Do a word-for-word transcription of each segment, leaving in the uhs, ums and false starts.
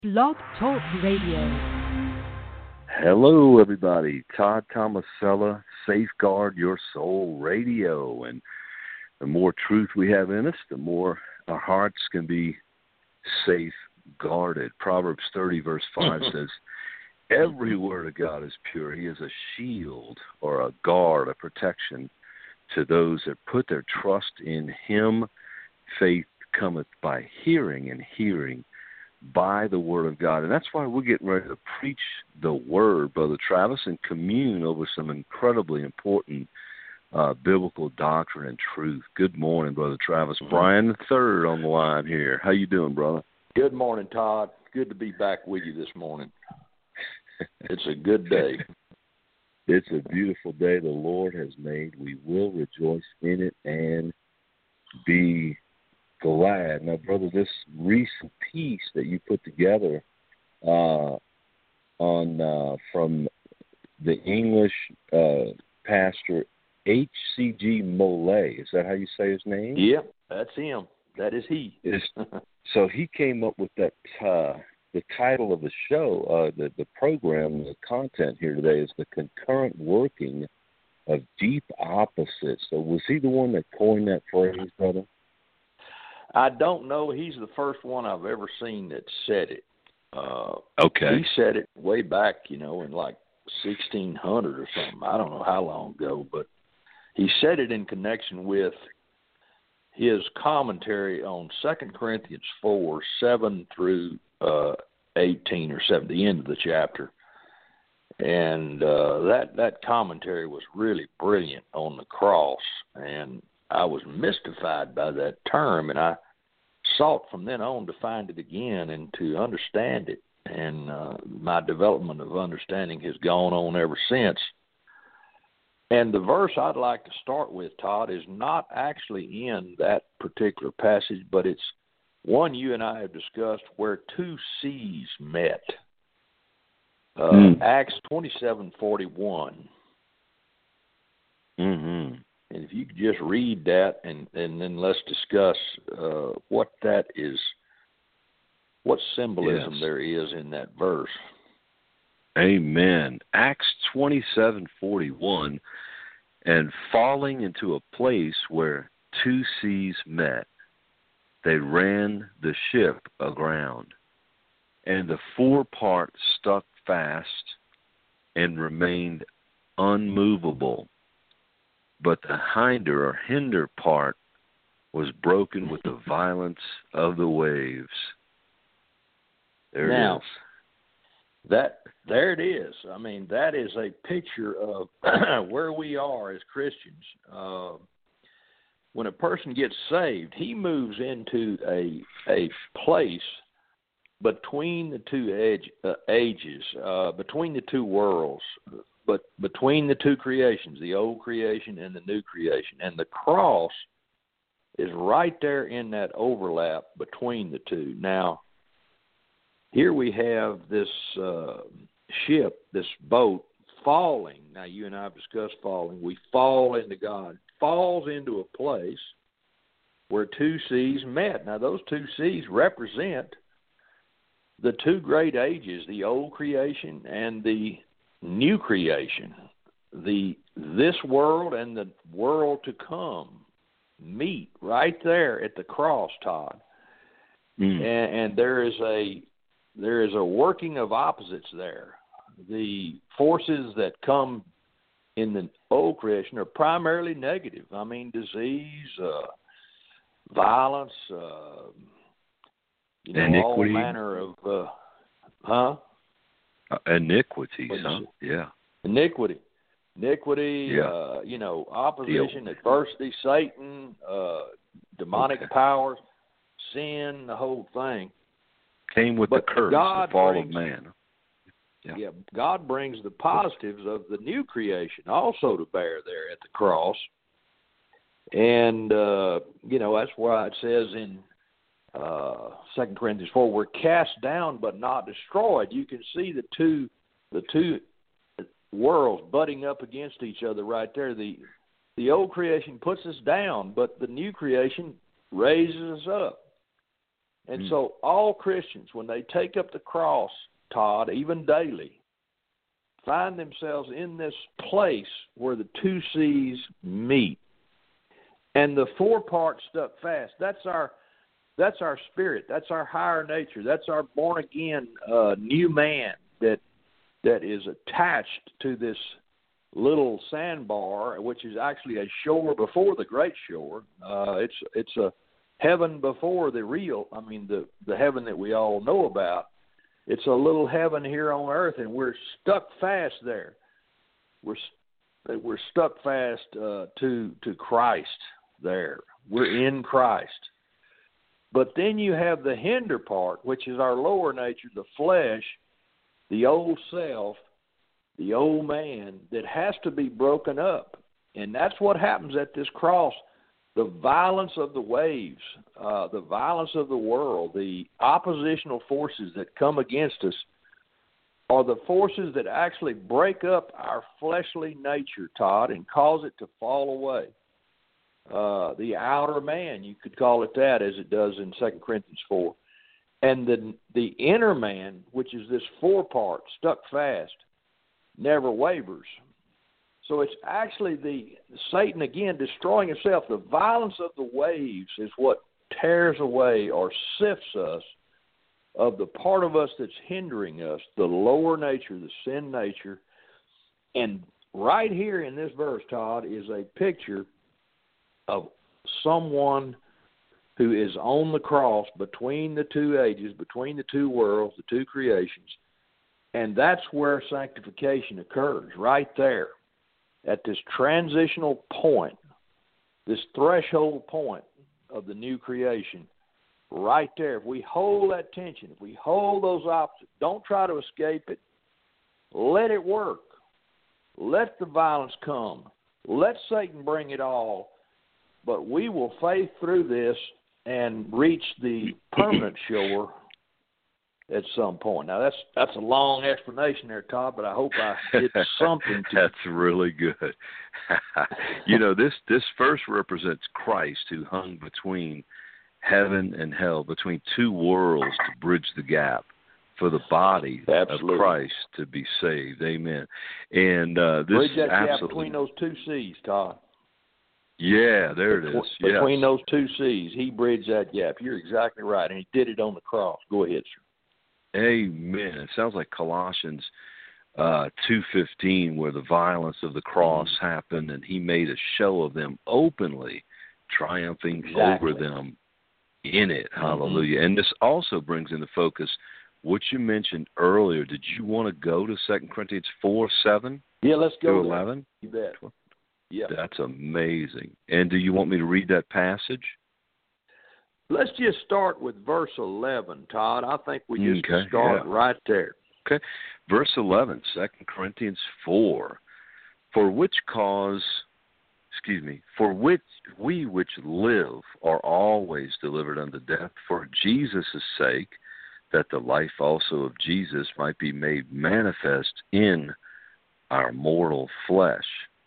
Blog Talk Radio. Hello, everybody. Todd Tomasella, Safeguard Your Soul Radio. And the more truth we have in us, the more our hearts can be safeguarded. Proverbs thirty, verse five says, every word of God is pure. He is a shield or a guard, a protection to those that put their trust in Him. Faith cometh by hearing, and hearing by the Word of God. And that's why we're getting ready to preach the Word, Brother Travis, and commune over some incredibly important uh, biblical doctrine and truth. Good morning, Brother Travis. Brian the Third on the line here. How you doing, brother? Good morning, Todd. Good to be back with you this morning. It's a good day. It's a beautiful day the Lord has made. We will rejoice in it and be glad. Now, brother, this recent piece that you put together uh, on uh, from the English uh, pastor H C G Molay, is that how you say his name? Yeah, that's him. That is he. Is, so he came up with that. Uh, the title of the show, uh, the the program, the content here today is the concurrent working of deep opposites. So was he the one that coined that phrase, brother? I don't know. He's the first one I've ever seen that said it. Uh, okay. He said it way back, you know, in like sixteen hundred or something. I don't know how long ago, but he said it in connection with his commentary on Second Corinthians four, seven through uh, eighteen or seven, the end of the chapter. And uh, that, that commentary was really brilliant on the cross, and I was mystified by that term, and I sought from then on to find it again and to understand it. And uh, my development of understanding has gone on ever since. And the verse I'd like to start with, Todd, is not actually in that particular passage, but it's one you and I have discussed where two seas met. Uh, mm. Acts twenty-seven forty-one. Mm-hmm. And if you could just read that, and, and then let's discuss uh, what that is, what symbolism yes. there is in that verse. Amen. Acts twenty-seven forty-one, and falling into a place where two seas met, they ran the ship aground, and the forepart stuck fast and remained unmovable, but the hinder or hinder part was broken with the violence of the waves. There now, it is. That, there it is. I mean, that is a picture of where we are as Christians. Uh, when a person gets saved, he moves into a a place between the two edge, uh, ages, uh, between the two worlds, but between the two creations, the old creation and the new creation. And the cross is right there in that overlap between the two. Now, here we have this uh, ship, this boat, falling. Now, you and I have discussed falling. We fall into God. Falls into a place where two seas met. Now, those two seas represent the two great ages, the old creation and the new creation. The this world and the world to come meet right there at the cross, Todd. Mm. And, and there is a there is a working of opposites there. The forces that come in the old creation are primarily negative. I mean, disease, uh, violence, uh, you know, iniquity. all manner of, uh, huh? Uh, iniquities, huh? Yeah. Iniquity. Iniquity, yeah. uh, you know, opposition, the, adversity, Satan, uh, demonic okay. powers, sin, the whole thing. Came with but the curse, God the fall brings, of man. Yeah. yeah, God brings the positives of the new creation also to bear there at the cross. And, uh, you know, that's why it says in uh, Second Corinthians four, we're cast down but not destroyed. You can see the two the two worlds butting up against each other right there. The, the old creation puts us down, but the new creation raises us up. And mm. so all Christians, when they take up the cross, Todd, even daily, find themselves in this place where the two C's meet. And the four parts stuck fast. That's our that's our spirit. That's our higher nature. That's our born again uh, new man that that is attached to this little sandbar, which is actually a shore before the great shore. Uh, it's it's a heaven before the real. I mean the the heaven that we all know about. It's a little heaven here on earth, and we're stuck fast there. We're we're stuck fast uh, to to Christ there. We're in Christ. But then you have the hinder part, which is our lower nature, the flesh, the old self, the old man that has to be broken up. And that's what happens at this cross. The violence of the waves, uh, the violence of the world, the oppositional forces that come against us are the forces that actually break up our fleshly nature, Todd, and cause it to fall away. Uh, the outer man, you could call it that, as it does in Second Corinthians four. And the the inner man, which is this four part, stuck fast, never wavers. So it's actually the Satan, again, destroying himself. The violence of the waves is what tears away or sifts us of the part of us that's hindering us, the lower nature, the sin nature. And right here in this verse, Todd, is a picture of someone who is on the cross between the two ages, between the two worlds, the two creations. And that's where sanctification occurs, right there. At this transitional point, this threshold point of the new creation, right there. If we hold that tension, if we hold those opposites, don't try to escape it. Let it work. Let the violence come. Let Satan bring it all. But we will faith through this and reach the permanent shore at some point. Now, that's that's a long explanation there, Todd, but I hope I did something to... That's really good. You know, this, this verse represents Christ, who hung between heaven and hell, between two worlds, to bridge the gap for the body Absolutely. of Christ to be saved. Amen. And uh, this bridge that absolutely... gap between those two C's, Todd. Yeah, there it is. Between yes. those two C's, he bridged that gap. You're exactly right, and he did it on the cross. Go ahead, sir. Amen. It sounds like Colossians uh, two fifteen, where the violence of the cross mm-hmm. happened, and he made a show of them openly, triumphing exactly. over them in it. Mm-hmm. Hallelujah. And this also brings into focus what you mentioned earlier. Did you want to go to Second Corinthians four seven? Yeah, let's go to eleven? You bet. Yeah. That's amazing. And do you want me to read that passage? Let's just start with verse eleven, Todd. I think we just okay, start yeah. right there. Okay. Verse eleven, Second Corinthians four. For which cause, excuse me, for which we which live are always delivered unto death for Jesus' sake, that the life also of Jesus might be made manifest in our mortal flesh.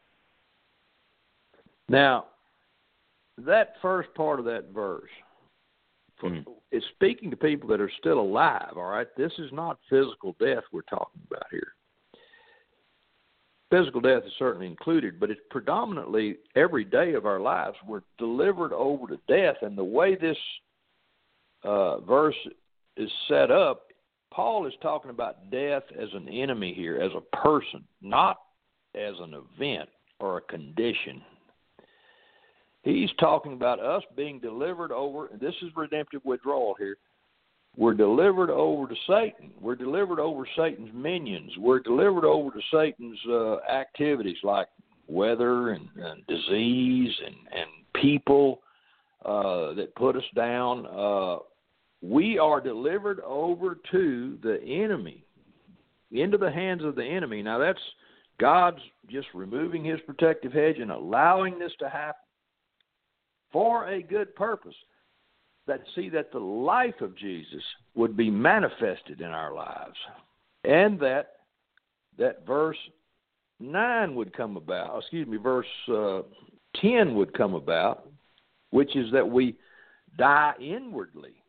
Now, that first part of that verse, mm. is speaking to people that are still alive, all right? This is not physical death we're talking about here. Physical death is certainly included, but it's predominantly every day of our lives. We're delivered over to death, and the way this uh, verse is set up, Paul is talking about death as an enemy here, as a person, not as an event or a condition. He's talking about us being delivered over, and this is redemptive withdrawal here. We're delivered over to Satan. We're delivered over Satan's minions. We're delivered over to Satan's uh, activities like weather and, and disease and, and people uh, that put us down. Uh, we are delivered over to the enemy, into the hands of the enemy. Now, that's God's just removing his protective hedge and allowing this to happen for a good purpose. That see that the life of Jesus would be manifested in our lives, and that that verse nine would come about. Excuse me, verse uh, ten would come about, which is that we die inwardly.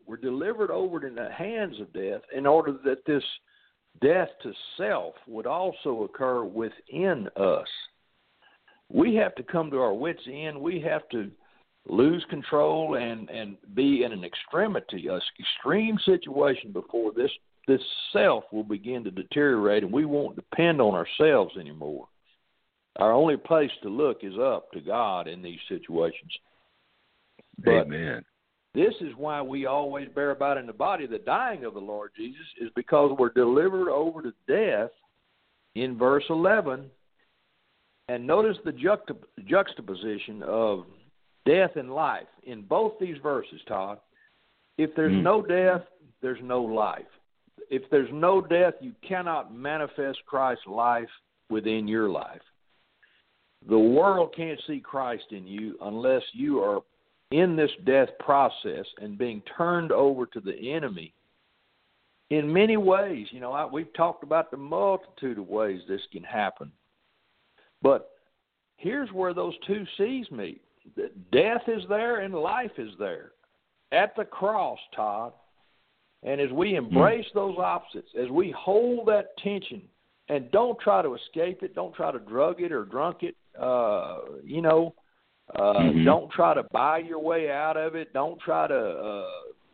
We're delivered over in the hands of death in order that this death to self would also occur within us. We have to come to our wits' end. We have to lose control and, and be in an extremity, an extreme situation before this, this self will begin to deteriorate, and we won't depend on ourselves anymore. Our only place to look is up to God in these situations. But Amen. This is why we always bear about in the body the dying of the Lord Jesus, is because we're delivered over to death in verse eleven. And notice the juxtap- juxtaposition of death and life in both these verses, Todd. If there's mm. no death, there's no life. If there's no death, you cannot manifest Christ's life within your life. The world can't see Christ in you unless you are in this death process and being turned over to the enemy in many ways. You know, I, we've talked about the multitude of ways this can happen. But here's where those two C's meet. Death is there and life is there at the cross, Todd. And as we embrace mm. those opposites, as we hold that tension and don't try to escape it, don't try to drug it or drunk it, uh, you know, Uh, mm-hmm. Don't try to buy your way out of it. Don't try to uh,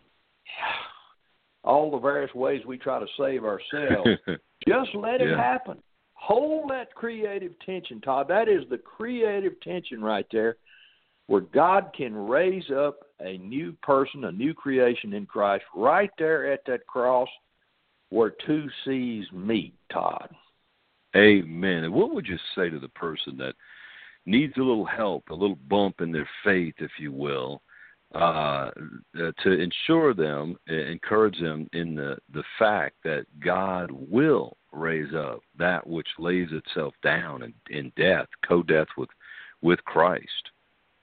all the various ways we try to save ourselves. Just let yeah. it happen. Hold that creative tension, Todd. That is the creative tension right there, where God can raise up a new person, a new creation in Christ, right there at that cross where two C's meet, Todd. Amen. And what would you say to the person that needs a little help, a little bump in their faith, if you will, uh, to ensure them, encourage them in the, the fact that God will raise up that which lays itself down in, in death, co-death with, with Christ?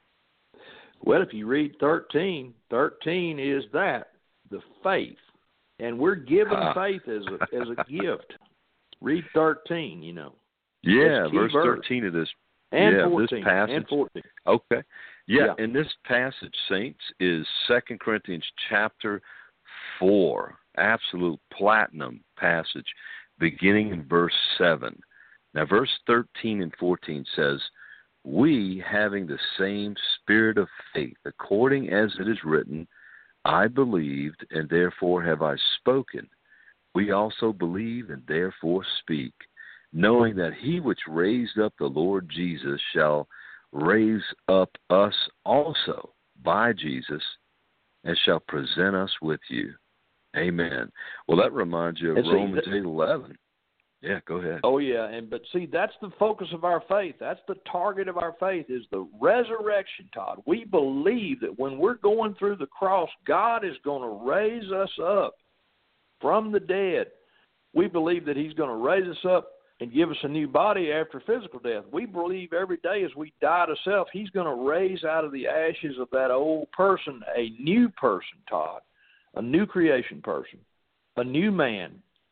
Well, if you read thirteen, thirteen is that, the faith. And we're given uh, faith as a, as a gift. Read thirteen, you know. Yeah, verse, verse thirteen of this. And yeah, fourteen. This passage, and fourteen. Okay. Yeah, yeah, and this passage, saints, is Second Corinthians chapter four, absolute platinum passage, beginning in verse seven. Now, verse thirteen and fourteen says, "We, having the same spirit of faith, according as it is written, I believed, and therefore have I spoken. We also believe, and therefore speak, knowing that he which raised up the Lord Jesus shall raise up us also by Jesus, and shall present us with you." Amen. Well, that reminds you of see, Romans eight eleven. Yeah, go ahead. Oh, yeah, and but see, that's the focus of our faith. That's the target of our faith, is the resurrection, Todd. We believe that when we're going through the cross, God is going to raise us up from the dead. We believe that he's going to raise us up and give us a new body after physical death. We believe every day as we die to self, he's going to raise out of the ashes of that old person a new person, Todd, a new creation person, a new man,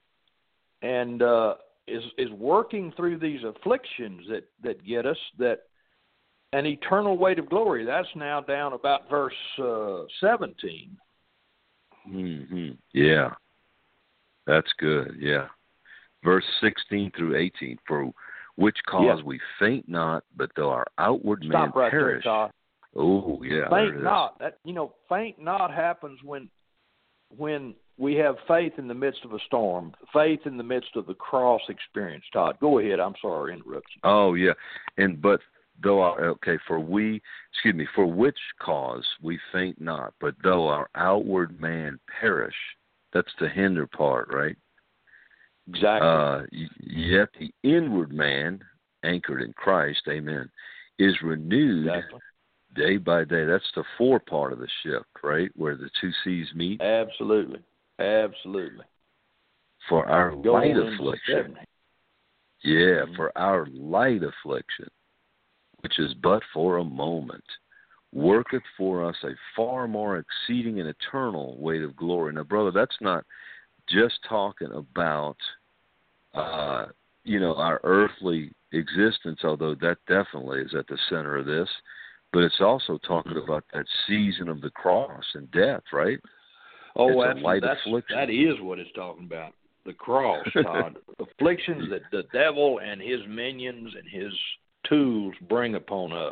and uh, is is working through these afflictions that, that get us that an eternal weight of glory. That's now down about verse uh, seventeen. Mm-hmm. Yeah, that's good, yeah. Verse sixteen through eighteen, for which cause yeah. we faint not, but though our outward Stop man right perish. There, Todd. Oh, yeah. Faint not. That, you know, faint not happens when when we have faith in the midst of a storm, faith in the midst of the cross experience, Todd. Go ahead. I'm sorry to interrupt you. Oh, yeah. And but though our, okay, for we, excuse me, for which cause we faint not, but though our outward man perish. That's the hinder part, right? Exactly. Uh, yet the inward man, anchored in Christ, amen, is renewed exactly. day by day. That's the fore part of the ship, right, where the two seas meet. Absolutely. Absolutely. For our Go light affliction. Yeah, mm-hmm. for our light affliction, which is but for a moment, worketh for us a far more exceeding and eternal weight of glory. Now, brother, that's not just talking about, uh, you know, our earthly existence, although that definitely is at the center of this, but it's also talking about that season of the cross and death, right? Oh, it's absolutely. a light That's, affliction. that is what it's talking about. The cross, Todd. Afflictions that the devil and his minions and his tools bring upon us.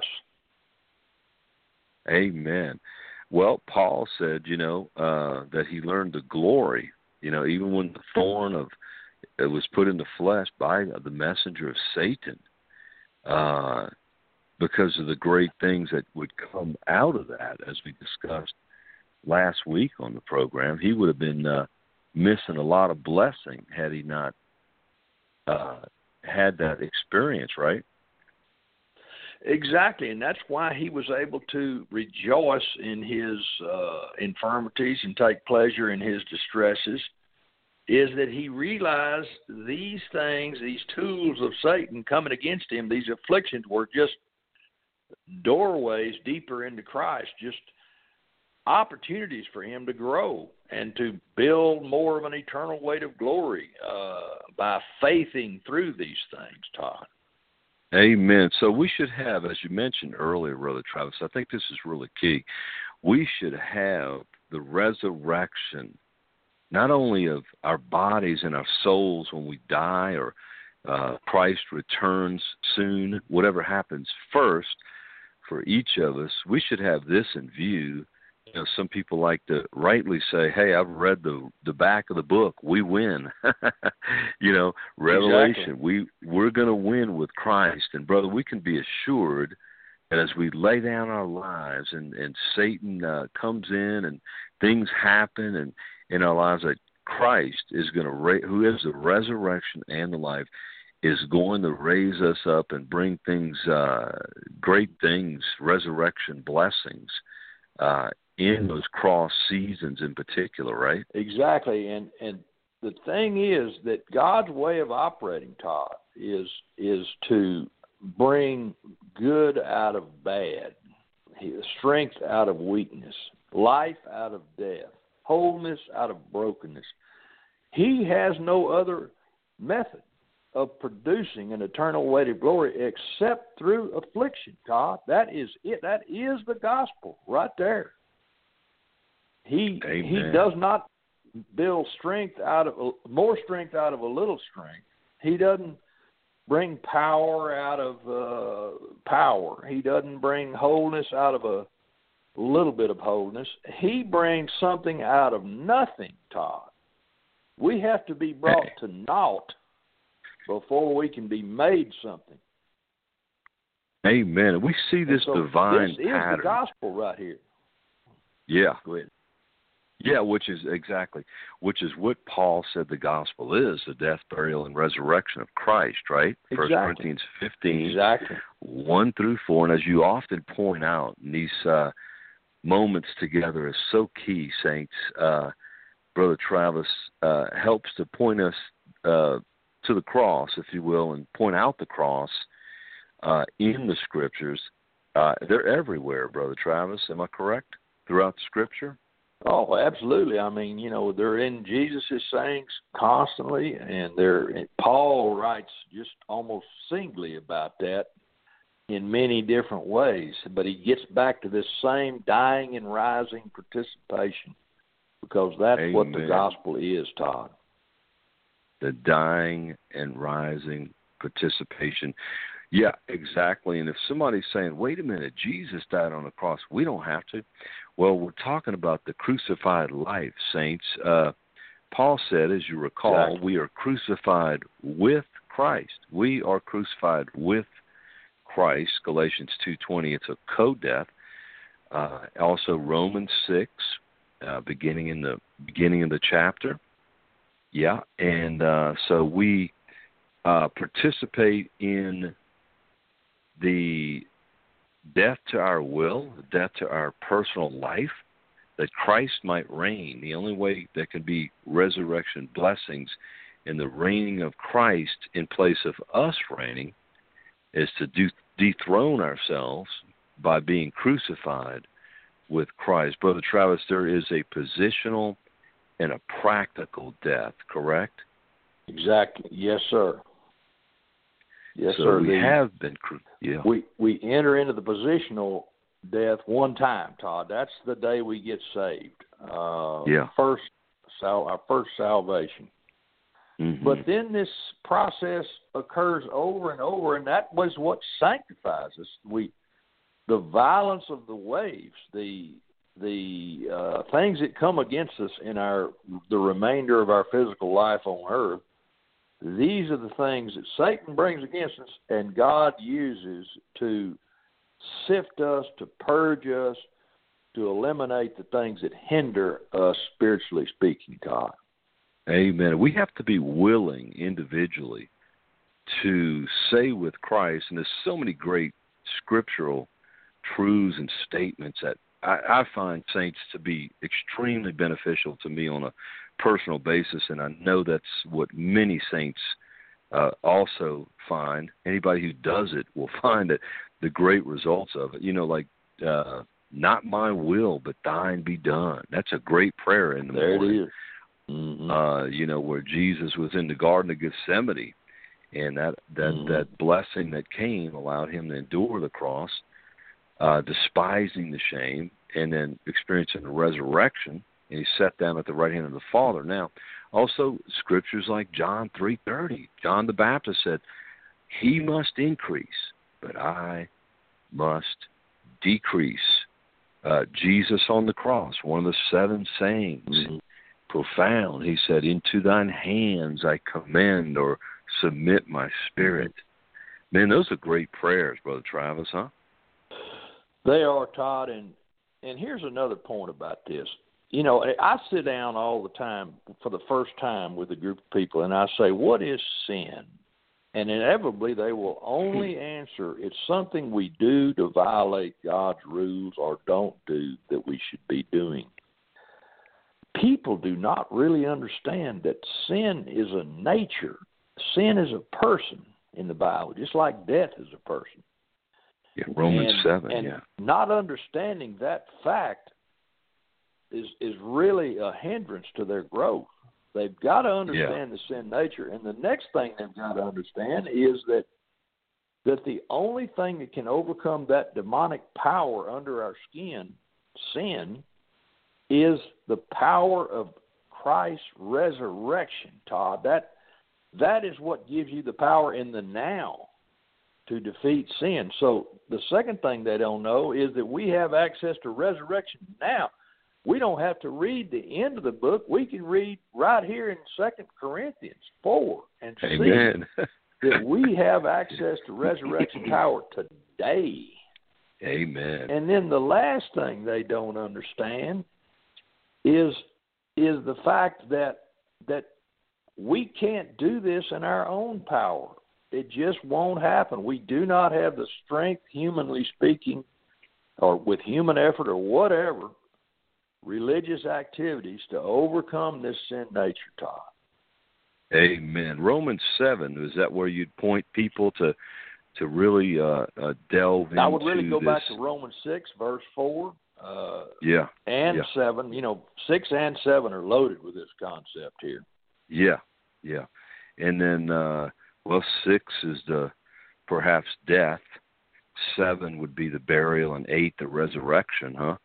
Amen. Well, Paul said, you know, uh, that he learned the glory, you know, even when the thorn of it was put in the flesh by the messenger of Satan, uh, because of the great things that would come out of that, as we discussed last week on the program. He would have been uh, missing a lot of blessing had he not uh, had that experience, right? Exactly, and that's why he was able to rejoice in his uh, infirmities and take pleasure in his distresses, is that he realized these things, these tools of Satan coming against him, these afflictions were just doorways deeper into Christ, just opportunities for him to grow and to build more of an eternal weight of glory uh, by faithing through these things, Todd. Amen. So we should have, as you mentioned earlier, Brother Travis, I think this is really key. We should have the resurrection, not only of our bodies and our souls when we die or uh, Christ returns soon, whatever happens first for each of us, we should have this in view. You know, some people like to rightly say, hey, I've read the the back of the book. We win. you know, Revelation, exactly. we, we're going to win with Christ. And, brother, we can be assured that as we lay down our lives and, and Satan uh, comes in and things happen and in our lives, that Christ is going to, ra- who is the resurrection and the life, is going to raise us up and bring things, uh, great things, resurrection blessings, uh, in those cross seasons in particular, right? Exactly, and and the thing is that God's way of operating, Todd, is is to bring good out of bad, strength out of weakness, life out of death, wholeness out of brokenness. He has no other method of producing an eternal weight of glory except through affliction, Todd. That is it. That is the gospel right there. He Amen. he does not build strength out of more strength out of a little strength. He doesn't bring power out of uh, power. He doesn't bring wholeness out of a little bit of wholeness. He brings something out of nothing, Todd. We have to be brought to naught before we can be made something. Amen. We see this so divine this pattern. This is the gospel right here. Yeah. Go ahead. Yeah, which is exactly, which is what Paul said the gospel is, the death, burial, and resurrection of Christ, right? Exactly. First Corinthians fifteen, exactly. one through four. And as you often point out, in these uh, moments together is so key, saints. Uh, Brother Travis uh, helps to point us uh, to the cross, if you will, and point out the cross uh, in the Scriptures. Uh, they're everywhere, Brother Travis. Am I correct? Throughout the Scripture? Oh, absolutely. I mean, you know, they're in Jesus' sayings constantly, and they're Paul writes just almost singly about that in many different ways. But he gets back to this same dying and rising participation, because that's Amen. what the gospel is, Todd. The dying and rising participation. Yeah, exactly. And if somebody's saying, wait a minute, Jesus died on the cross, we don't have to. Well, we're talking about the crucified life, saints. Uh, Paul said, as you recall, exactly. we are crucified with Christ. We are crucified with Christ. Galatians two twenty, it's a co-death. Uh, also Romans six, uh, beginning in the beginning of the chapter. Yeah, and uh, so we uh, participate in the death to our will, death to our personal life, that Christ might reign. The only way there can be resurrection blessings in the reigning of Christ in place of us reigning is to do, dethrone ourselves by being crucified with Christ. Brother Travis, there is a positional and a practical death, correct? Exactly. Yes, sir. Yes, so sir. we the, have been cru- yeah. We we enter into the positional death one time, Todd. That's the day we get saved. uh, yeah. first sal- our first salvation. Mm-hmm. But then this process occurs over and over, and that was what sanctifies us. We, the violence of the waves, the the uh, things that come against us in our the remainder of our physical life on earth. These are the things that Satan brings against us, and God uses to sift us, to purge us, to eliminate the things that hinder us spiritually speaking, God. Amen. We have to be willing individually to say with Christ, and there's so many great scriptural truths and statements that I, I find, saints, to be extremely beneficial to me on a personal basis, and I know that's what many saints uh, also find. Anybody who does it will find that the great results of it. You know, like, uh, not my will, but thine be done. That's a great prayer in the there morning. It is. Mm-hmm. Uh, you know, where Jesus was in the Garden of Gethsemane, and that that, mm-hmm. that blessing that came allowed him to endure the cross, uh, despising the shame, and then experiencing the resurrection, and he sat down at the right hand of the Father. Now, also scriptures like John three thirty, John the Baptist said, he must increase, but I must decrease. Uh, Jesus on the cross, one of the seven sayings, mm-hmm. profound. He said, into thine hands I commend or submit my spirit. Man, those are great prayers, Brother Travis, huh? They are, Todd, and and here's another point about this. You know, I sit down all the time for the first time with a group of people, and I say, what is sin? And inevitably they will only answer, it's something we do to violate God's rules or don't do that we should be doing. People do not really understand that sin is a nature. Sin is a person in the Bible, just like death is a person. Yeah, Romans and, seven, and yeah. Not understanding that fact is is really a hindrance to their growth. They've got to understand yeah. the sin nature. And the next thing they've got to understand is that that the only thing that can overcome that demonic power under our skin, sin, is the power of Christ's resurrection, Todd. That that is what gives you the power in the now to defeat sin. So the second thing they don't know is that we have access to resurrection now. We don't have to read the end of the book. We can read right here in Second Corinthians four and Amen. see that we have access to resurrection power today. Amen. And then the last thing they don't understand is is the fact that that we can't do this in our own power. It just won't happen. We do not have the strength, humanly speaking, or with human effort or whatever, religious activities to overcome this sin nature, Todd. Amen. Romans seven, is that where you'd point people to to really uh, uh, delve into this? I would really go back to Romans six, verse four. Uh, yeah. And yeah. seven. You know, six and seven are loaded with this concept here. Yeah, yeah. And then, uh, well, six is the perhaps death. Seven would be the burial, and eight the resurrection, huh?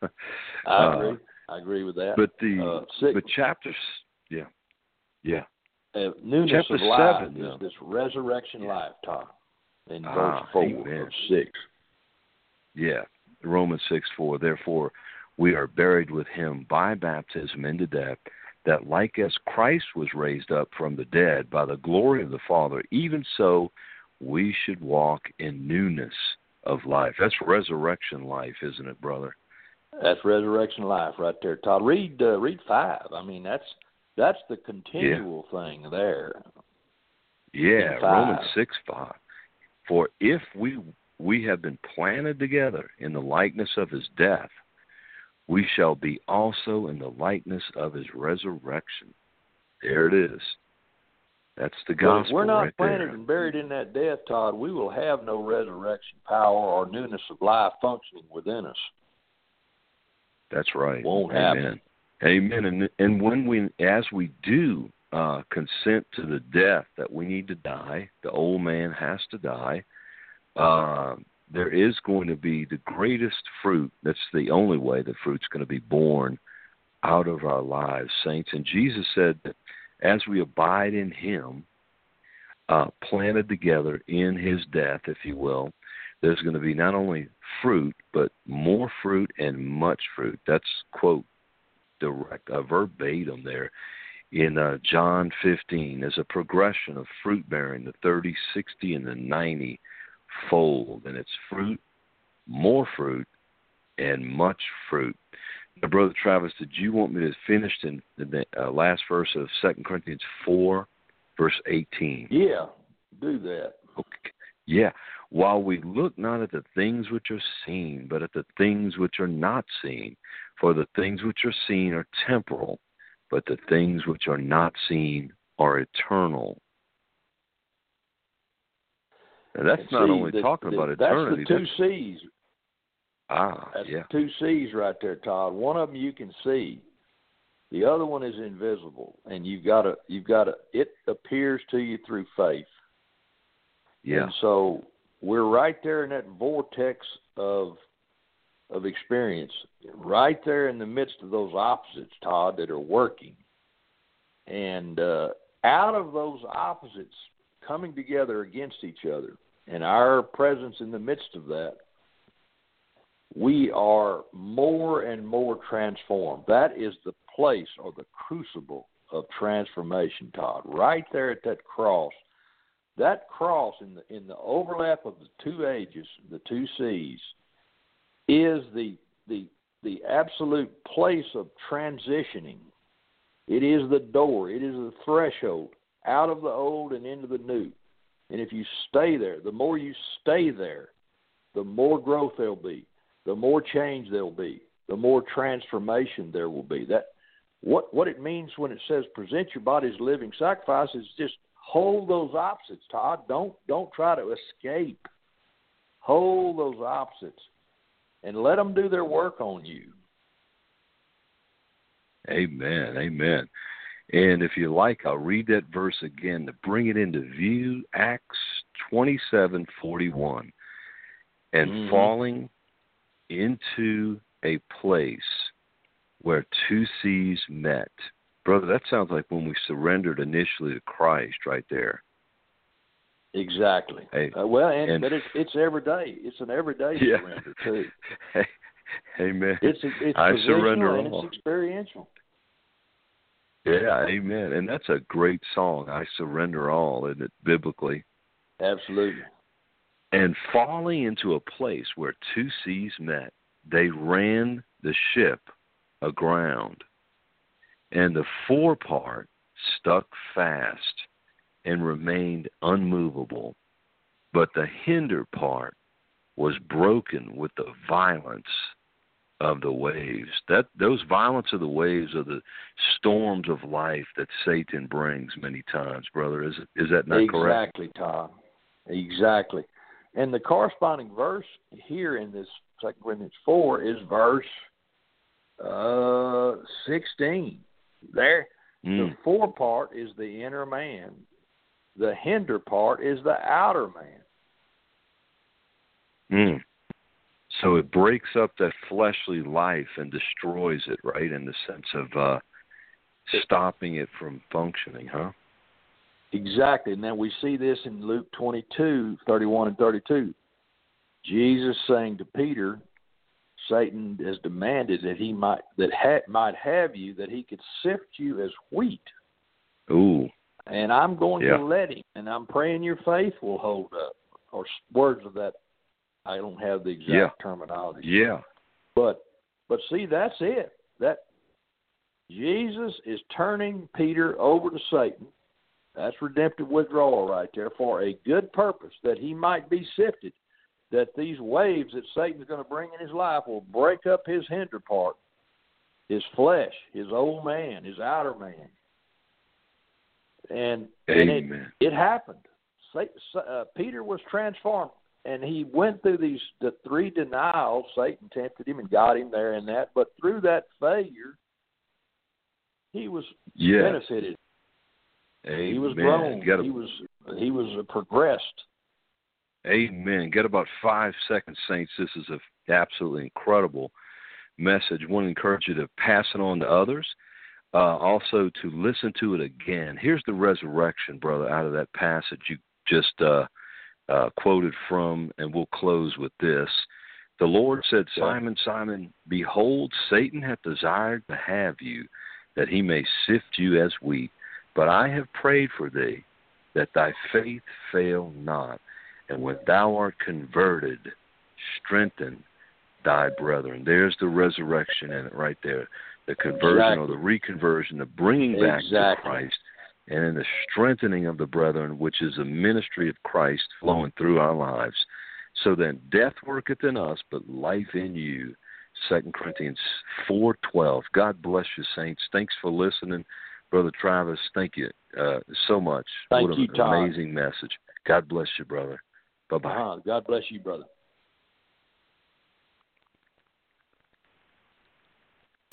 I agree. Uh, I agree with that. But the uh, six, but chapters, yeah, yeah. Uh, newness Chapter of life seven, is yeah. this resurrection yeah. life, Tom. In ah, verse four amen. of six. Yeah, Romans six four. Therefore, we are buried with him by baptism into death, that like as Christ was raised up from the dead by the glory of the Father, even so we should walk in newness of life. That's resurrection life, isn't it, brother? That's resurrection life right there, Todd. Read uh, read five. I mean, that's that's the continual yeah. thing there. Yeah, Romans six five. For if we we have been planted together in the likeness of his death, we shall be also in the likeness of his resurrection. There it is. That's the gospel. If we're not right planted there. and buried in that death, Todd, we will have no resurrection power or newness of life functioning within us. That's right. Won't Amen. happen. Amen. And and when we, as we do uh, consent to the death that we need to die, the old man has to die. Uh, there is going to be the greatest fruit. That's the only way the fruit's going to be born out of our lives, saints. And Jesus said that as we abide in him, uh, planted together in his death, if you will, there's going to be not only fruit, but more fruit and much fruit. That's, quote, direct, uh, verbatim there in uh, John fifteen. There's a progression of fruit bearing, the thirty, sixty, and the ninety fold. And it's fruit, more fruit, and much fruit. Now, Brother Travis, did you want me to finish in the uh, last verse of Second Corinthians four, verse eighteen? Yeah, do that. Okay. Yeah. While we look not at the things which are seen, but at the things which are not seen. For the things which are seen are temporal, but the things which are not seen are eternal. Now, that's And not see, only the, talking the, about eternity. That's the two that's, C's. Ah, That's yeah. the two C's right there, Todd. One of them you can see. The other one is invisible, and you've got to, you've got to, it appears to you through faith. Yeah. And so we're right there in that vortex of of experience, right there in the midst of those opposites, Todd, that are working. And uh, out of those opposites coming together against each other, and our presence in the midst of that, we are more and more transformed. That is the place or the crucible of transformation, Todd, right there at that cross. That cross in the in the overlap of the two ages, the two C's, is the the the absolute place of transitioning. It is the door. It is the threshold out of the old and into the new. And if you stay there, the more you stay there, the more growth there'll be, the more change there'll be, the more transformation there will be. That what what it means when it says present your body as a living sacrifice is just hold those opposites, Todd. Don't don't try to escape. Hold those opposites and let them do their work on you. Amen. Amen. And if you like, I'll read that verse again to bring it into view. Acts twenty-seven forty-one. And mm-hmm. falling into a place where two seas met. Brother, that sounds like when we surrendered initially to Christ right there. Exactly. Hey, uh, well, and, and but it's it's every day. It's an everyday yeah. surrender too. Hey, amen. It's it's I positional surrender and all. it's experiential. Yeah, amen. And that's a great song. I surrender all, isn't it, biblically? Absolutely. And falling into a place where two seas met, they ran the ship aground, and the forepart stuck fast and remained unmovable, but the hinder part was broken with the violence of the waves. That those violence of the waves are the storms of life that Satan brings many times, brother. Is is that not exactly, correct? Exactly, Tom. Exactly. And the corresponding verse here in this Second Corinthians four is verse uh, sixteen. There, mm. the forepart is the inner man. The hinder part is the outer man. Mm. So it breaks up that fleshly life and destroys it, right, in the sense of uh, stopping it from functioning, huh? Exactly. And then we see this in Luke twenty-two, thirty-one and thirty-two. Jesus saying to Peter, Satan has demanded that he might that ha- might have you, that he could sift you as wheat. Ooh. And I'm going yeah. to let him, and I'm praying your faith will hold up. Or words of that, I don't have the exact yeah. terminology. Yeah. But but see, that's it. That Jesus is turning Peter over to Satan. That's redemptive withdrawal right there for a good purpose, that he might be sifted, that these waves that Satan's going to bring in his life will break up his hinder part, his flesh, his old man, his outer man. And, and it, it happened. Uh, Peter was transformed, and he went through these the three denials. Satan tempted him and got him there in that. But through that failure, he was yes. benefited. Amen. He was grown. A, he was he was uh, progressed. Amen. Got about five seconds, saints. This is a, absolutely incredible message. I want to encourage you to pass it on to others. Uh, also to listen to it again. Here's the resurrection, brother, out of that passage you just uh, uh, quoted from, and we'll close with this. The Lord said, Simon, Simon, behold, Satan hath desired to have you, that he may sift you as wheat. But I have prayed for thee, that thy faith fail not. And when thou art converted, strengthen thy brethren. There's the resurrection in it right there. The conversion exactly. or the reconversion, the bringing back exactly. to Christ, and in the strengthening of the brethren, which is a ministry of Christ flowing through our lives. So then death worketh in us, but life in you. Second Corinthians four twelve. God bless you, saints. Thanks for listening. Brother Travis, thank you uh, so much. Thank what you, an Todd. amazing message. God bless you, brother. Bye-bye. Uh-huh. God bless you, brother.